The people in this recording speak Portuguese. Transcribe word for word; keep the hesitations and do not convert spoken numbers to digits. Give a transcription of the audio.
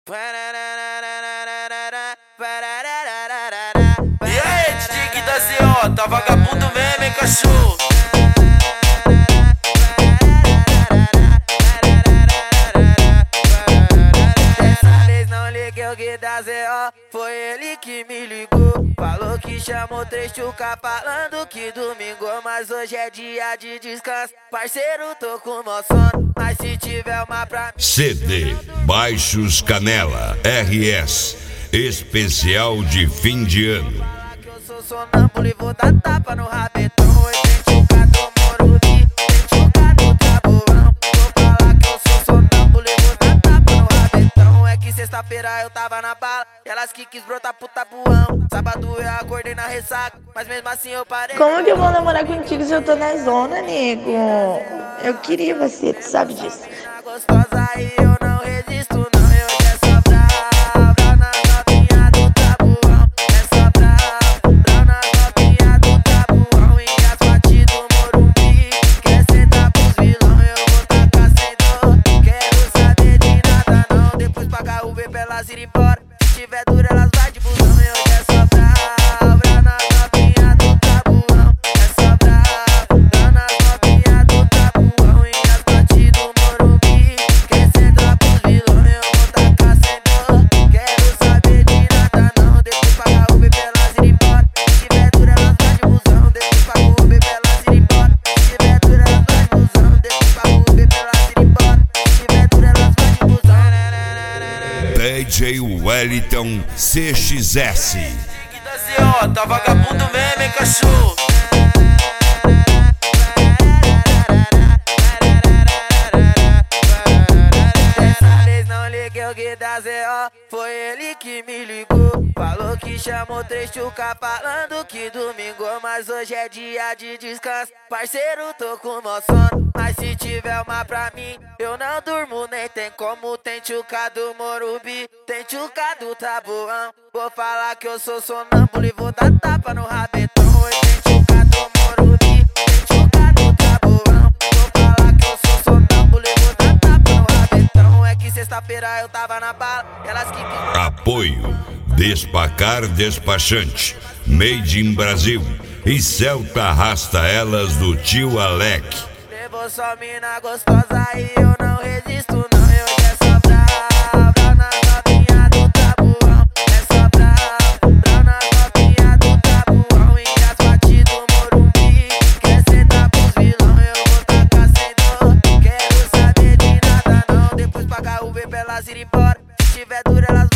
E aí, D J da Z O, tá vagabundo mesmo, hein, cachorro? Dessa vez não liguei o Gui da Z O, foi ele que me ligou. Falou que chamou três tchuca falando que domingo, mas hoje é dia de descanso. Parceiro, tô com mó sono, mas se tiver uma pra mim. C D Baixos Canela R S especial de fim de ano. Que eu sou sonâmbulo e vou dar tapa no rabetão. Oi, tem tchuca do Morumbi, tem tchuca do Taboão. Vou falar que eu sou sonâmbulo e vou dar tapa no rabetão. É que sexta-feira eu tava na bala, elas que quis brotar pro Tabuão. Sábado eu acordei na ressaca, mas mesmo assim eu parei. Como que eu vou namorar contigo se eu tô na zona, nego? Eu queria você, tu sabe disso. Gostosa e eu não resisto, não. Eu é só brava na novinha do Tabuão. É só brava na novinha do Tabuão. E as batidas do Morumbi, quer sentar pros vilão, eu vou tacar sem dor. Quero saber de nada não, depois pagar o Uber pra elas ir embora. Se tiver duro elas vai de busão. Eu é só brava na novinha do Tabuão. É só brava na novinha do Tabuão. E as batidas do Morumbi, quer sentar pros vilão, eu vou tacar sem dor. Quero saber de nada não, depois pagar o Uber pra elas ir embora. Se tiver duro elas vai de busão, depois pagar o Uber pra elas ir embora. Se tiver duro elas vai de busão, depois pagar o Uber pra elas ir embora. Se tiver duro elas vai de busão. D J Wellington C X S. D J da Z O, tá vagabundo mesmo, hein, cachorro? Dessa vez não liguei o Gui da Z O, foi ele que me ligou. Falou que chamou três tchuca falando que domingo, mas hoje é dia de descanso. Parceiro, tô com mó sono, mas se tiver uma pra mim, eu não durmo nem tem como. Tem tchuca do Morumbi, tem tchuca do Taboão. Vou falar que eu sou sonâmbulo e vou dar tapa no rabetão. Oi, tem tchuca do Morumbi, tem tchuca do Taboão. Vou falar que eu sou sonâmbulo e vou dar tapa no rabetão. É que sexta-feira eu tava na bala, elas que... Apoio Despacar Despachante, Made in Brasil e Celta Arrasta Elas do tio Alec. Levou só mina gostosa e eu não resisto, não. Eu é só brava na novinha do Tabuão. É só brava na novinha do Tabuão. E as batidas do Morumbi, quer sentar pros vilão, eu vou tacar sem dor. Quero saber de nada não, depois pagar o Uber pra elas ir embora. Se tiver duro elas